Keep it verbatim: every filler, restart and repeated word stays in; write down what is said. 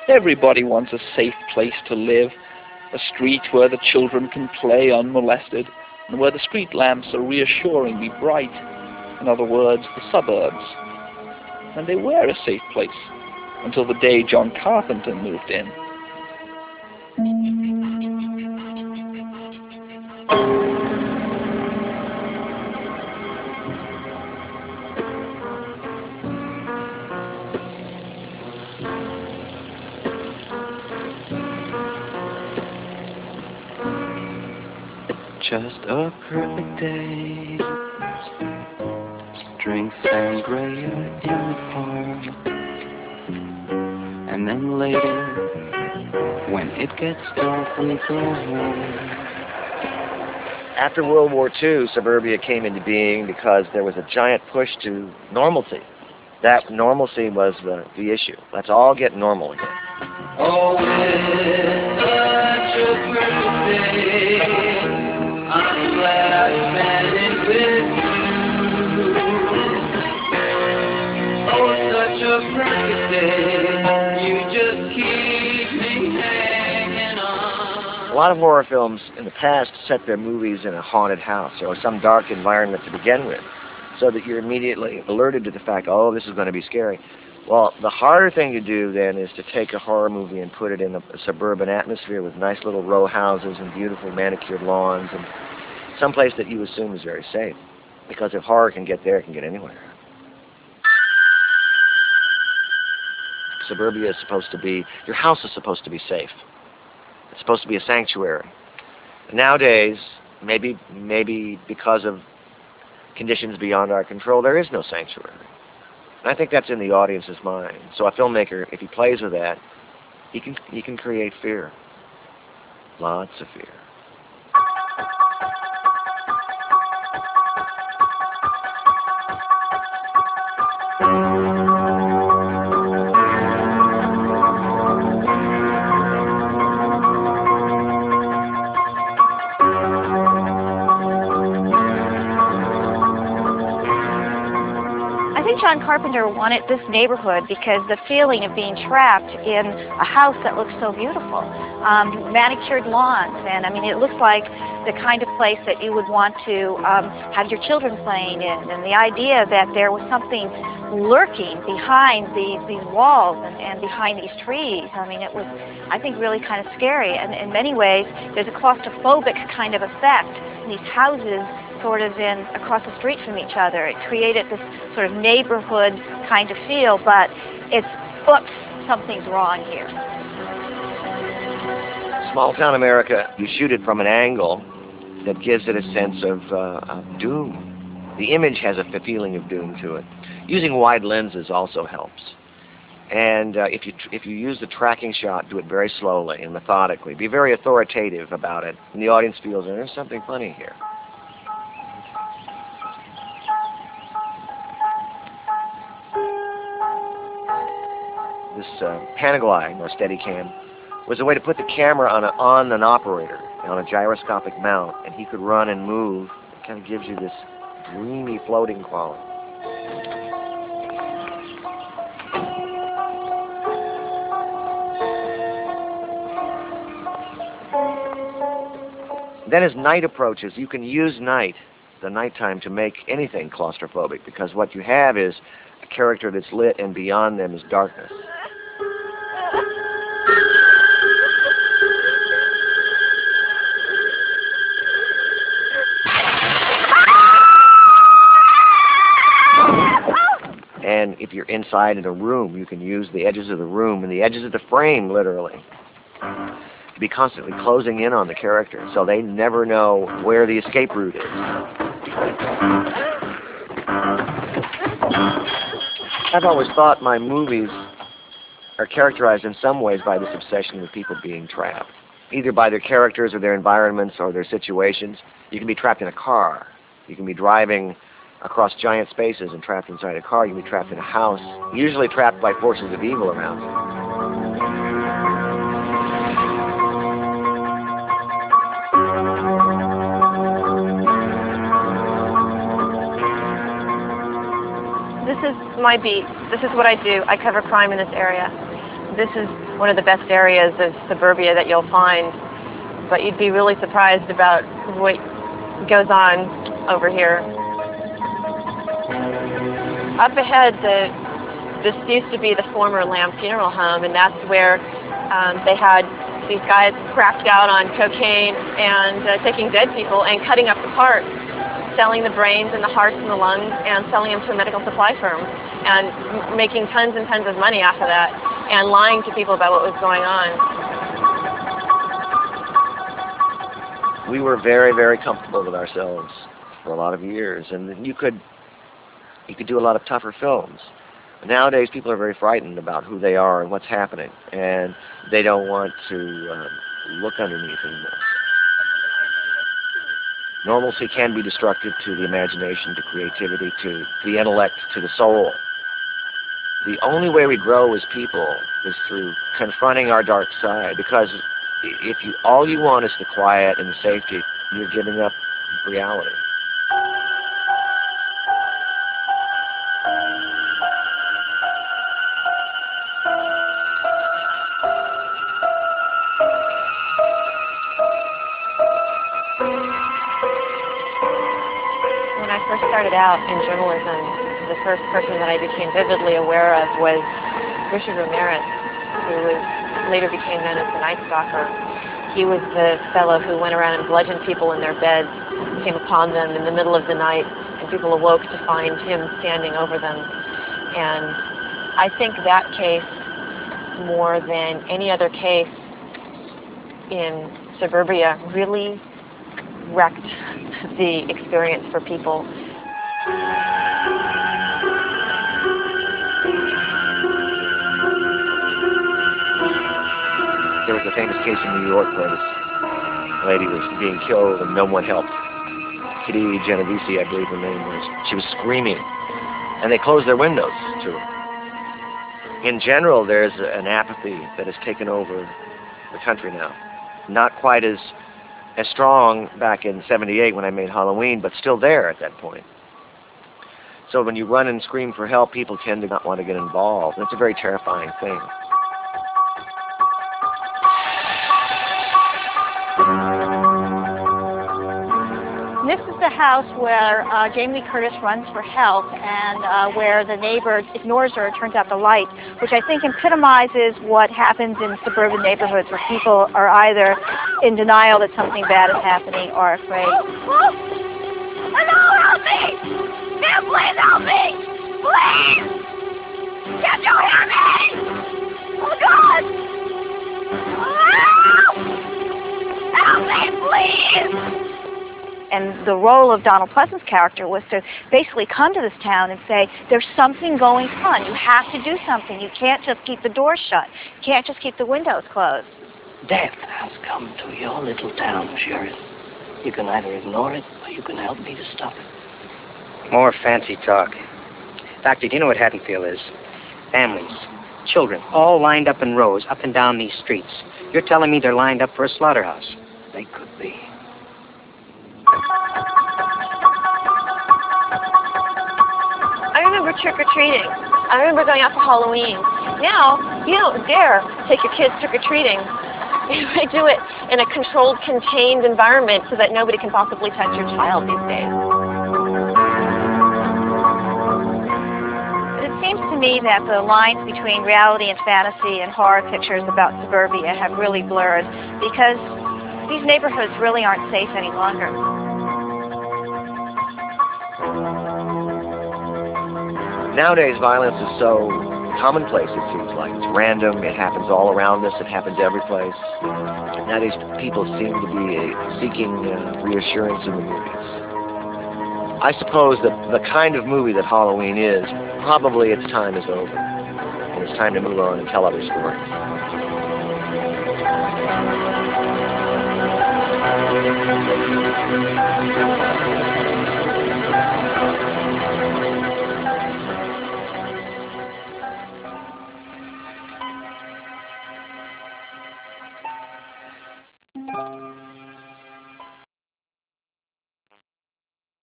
Everybody wants a safe place to live, a street where the children can play unmolested, and where the street lamps are reassuringly bright. In other words, the suburbs. And they were a safe place until the day John Carpenter moved in. Just a perfect day. Drink sangria in the park. And then later, when it gets dark, we go home. After World War Two, suburbia came into being because there was a giant push to normalcy. That normalcy was the, the issue. Let's all get normal again. Oh, it's such a perfect day. I'm glad I spent it with you. Oh, such a perfect day. You just keep me hanging on. A lot of horror films in the past set their movies in a haunted house or some dark environment to begin with, so that you're immediately alerted to the fact, oh, this is going to be scary. Well, the harder thing to do then is to take a horror movie and put it in a, a suburban atmosphere with nice little row houses and beautiful manicured lawns and someplace that you assume is very safe. Because if horror can get there, it can get anywhere. Suburbia is supposed to be, your house is supposed to be safe. It's supposed to be a sanctuary. Nowadays, maybe, maybe because of conditions beyond our control, there is no sanctuary. And I think that's in the audience's mind. So a filmmaker, if he plays with that, he can, he can create fear. Lots of fear. John Carpenter wanted this neighborhood because the feeling of being trapped in a house that looks so beautiful, um, manicured lawns, and I mean it looks like the kind of place that you would want to um, have your children playing in, and the idea that there was something lurking behind these these walls and, and behind these trees. I mean it was, I think, really kind of scary, and in many ways there's a claustrophobic kind of effect in these houses sort of in across the street from each other. It created this sort of neighborhood kind of feel, but it's, oops, something's wrong here. Small town America, you shoot it from an angle that gives it a sense of, uh, of doom. The image has a feeling of doom to it. Using wide lenses also helps. And uh, if you tr if you use the tracking shot, do it very slowly and methodically. Be very authoritative about it, and the audience feels there's something funny here. This uh, Panaglide, or Steadicam, was a way to put the camera on, a, on an operator, on a gyroscopic mount, and he could run and move. It kind of gives you this dreamy floating quality. Then as night approaches, you can use night, the nighttime, to make anything claustrophobic, because what you have is a character that's lit, and beyond them is darkness. And if you're inside in a room, you can use the edges of the room and the edges of the frame, literally, to be constantly closing in on the character, so they never know where the escape route is. I've always thought my movies are characterized in some ways by this obsession with people being trapped, either by their characters or their environments or their situations. You can be trapped in a car. You can be driving across giant spaces and trapped inside a car. You can be trapped in a house, usually trapped by forces of evil around you. This is my beat. This is what I do. I cover crime in this area. This is one of the best areas of suburbia that you'll find. But you'd be really surprised about what goes on over here. Up ahead, the, this used to be the former Lamb Funeral Home, and that's where um, they had these guys cracked out on cocaine and uh, taking dead people and cutting up the parts, selling the brains and the hearts and the lungs, and selling them to a medical supply firm, and m- making tons and tons of money off of that, and lying to people about what was going on. We were very, very comfortable with ourselves for a lot of years, and you could you could do a lot of tougher films. Nowadays, people are very frightened about who they are and what's happening, and they don't want to um, look underneath anymore. Normalcy can be destructive to the imagination, to creativity, to the intellect, to the soul. The only way we grow as people is through confronting our dark side, because if you all you want is the quiet and the safety, you're giving up reality. When I first started out in journalism, the first person that I became vividly aware of was Richard Ramirez, who was later became known as the Night Stalker. He was the fellow who went around and bludgeoned people in their beds, came upon them in the middle of the night, and people awoke to find him standing over them. And I think that case, more than any other case in suburbia, really wrecked the experience for people. There was a famous case in New York where this lady was being killed and no one helped. Kitty Genovese, I believe her name was. She was screaming, and they closed their windows to her. In general, there's an apathy that has taken over the country now. Not quite as as strong back in seventy-eight when I made Halloween, but still there at that point. So when you run and scream for help, people tend to not want to get involved. And it's a very terrifying thing. This is the house where uh, Jamie Lee Curtis runs for help, and uh, where the neighbor ignores her and turns out the light, which I think epitomizes what happens in suburban neighborhoods, where people are either in denial that something bad is happening or afraid. Oh, hello, help me! Now, please help me! Please! Can't you hear me? Oh, God! Help! Help me, please! And the role of Donald Pleasance's character was to basically come to this town and say, there's something going on. You have to do something. You can't just keep the doors shut. You can't just keep the windows closed. Death has come to your little town, Sheriff. You can either ignore it, or you can help me to stop it. More fancy talk. Doctor, do you know what Haddonfield is? Families, children, all lined up in rows, up and down these streets. You're telling me they're lined up for a slaughterhouse? They could be. I remember trick-or-treating. I remember going out for Halloween. Now, you don't dare take your kids trick-or-treating. They do it in a controlled, contained environment so that nobody can possibly touch your child these days. But it seems to me that the lines between reality and fantasy and horror pictures about suburbia have really blurred, because these neighborhoods really aren't safe any longer. Nowadays, violence is so commonplace, it seems like. It's random, it happens all around us, it happens every place. Nowadays, people seem to be uh, seeking uh, reassurance in the movies. I suppose that the kind of movie that Halloween is, probably its time is over. And it's time to move on and tell other stories.